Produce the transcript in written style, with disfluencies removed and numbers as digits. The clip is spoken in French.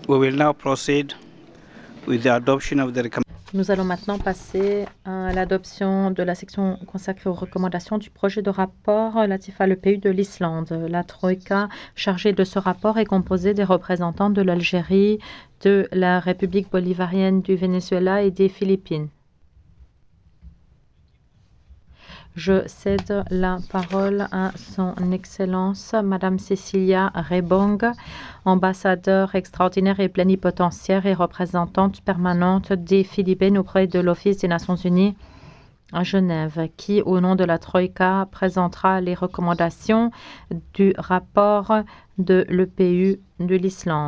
We will now proceed with the adoption of the Nous allons maintenant passer à l'adoption de la section consacrée aux recommandations du projet de rapport relatif à l'EPU de l'Islande. La Troïka chargée de ce rapport est composée des représentants de l'Algérie, de la République bolivarienne du Venezuela et des Philippines. Je cède la parole à son Excellence, Madame Cecilia Rebong, ambassadeur extraordinaire et plénipotentiaire et représentante permanente des Philippines auprès de l'Office des Nations Unies à Genève, qui, au nom de la Troïka, présentera les recommandations du rapport de l'EPU de l'Islande.